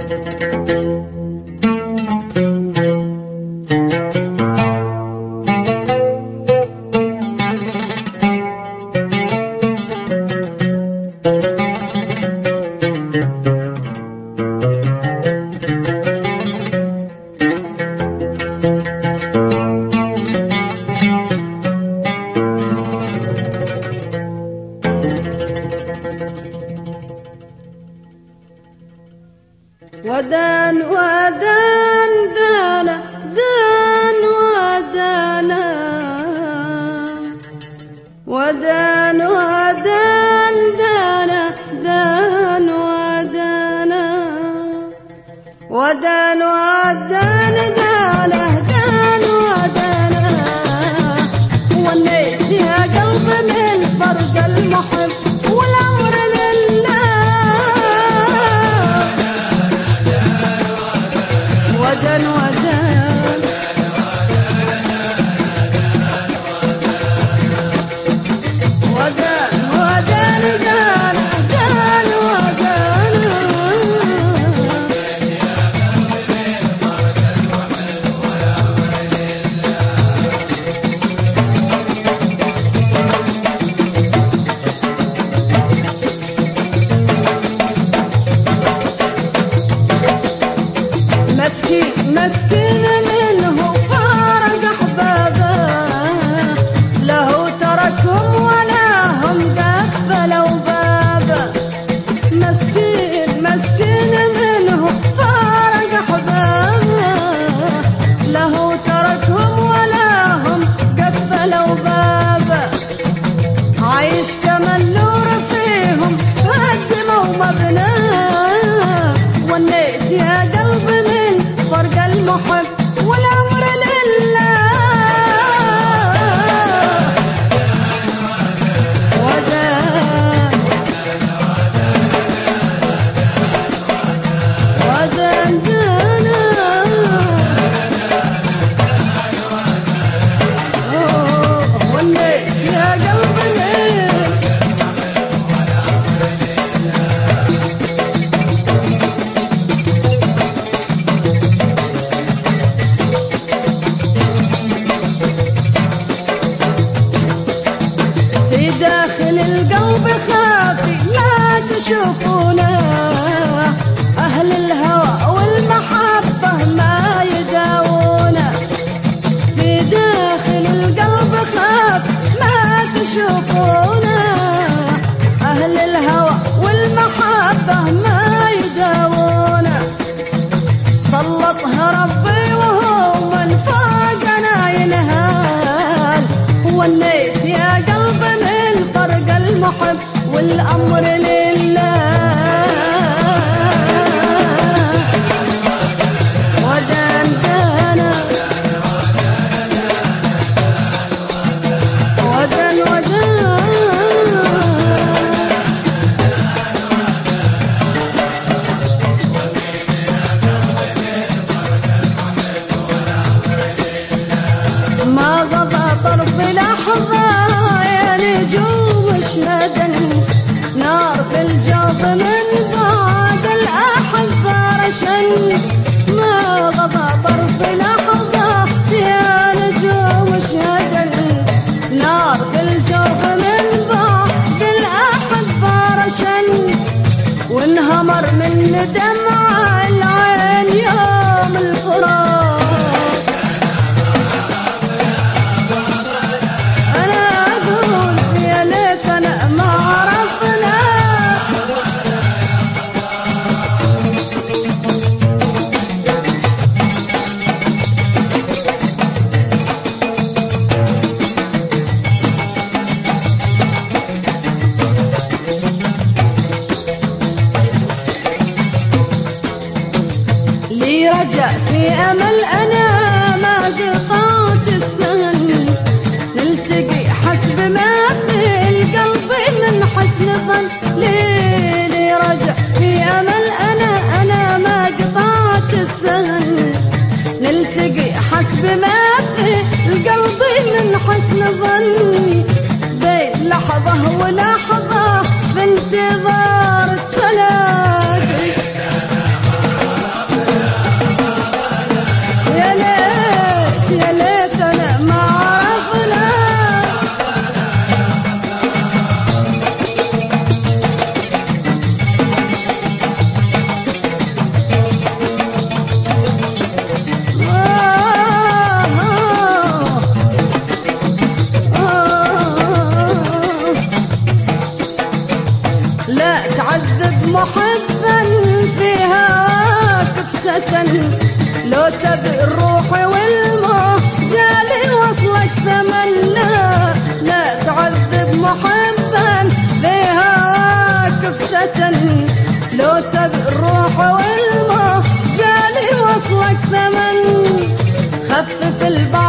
ودان ودان دانا دان ودانا ودان ودان دانا دان ودانا ودان ودان دانا دان ودانا ونيت يا قلب من فرق المحب والأمر لله ودان ودان ودان ودان دان دان ودان مسكين مسكين منه فارق أحبابه له تركهم ولا هم قفلوا بابه مسكين مسكين منه فارق أحبابه له تركهم ولا هم قفلوا بابه عايش كمن نور فيهم هدموا مبناه ونيت يا قلب من فرق المحب والأمر لله ودان ودان دانا ونيت يا قلب من في داخل القلب خافي لا تشوفونا أهل الهوى والمحبة ما يداوونا في داخل القلب خافي ما تشوفونا أهل الهوى والمحبة ما يداوونا سلطها ربي وهو من فوقنا ينهال ونيت يا قلب من فرق المحب والأمر لله ودان دانا ودان ودان ما غضى طرف لحظة يا نجوم اشهدا نار في الجوف من بعد الأحبة رشن ما غضى طرف لحظة يا نجوم اشهدا نار في الجوف من بعد الأحبة رشن وانهمر من دمع العين يوم الفراق لي رجع في أمل أنا ما قطعت السن نلتقي حسب ما في القلب من حسن ظن لي رجع في أمل أنا ما قطعت السن نلتقي حسب ما في القلب من حسن ظن بين لحظة ولحظة بانتظار التلاقي لو تبي الروح والموت جالي وصلك تمنى لا تعذب محبا بهواك افتتن لو تبي الروح والموت جالي وصلك تمنى خفف البعض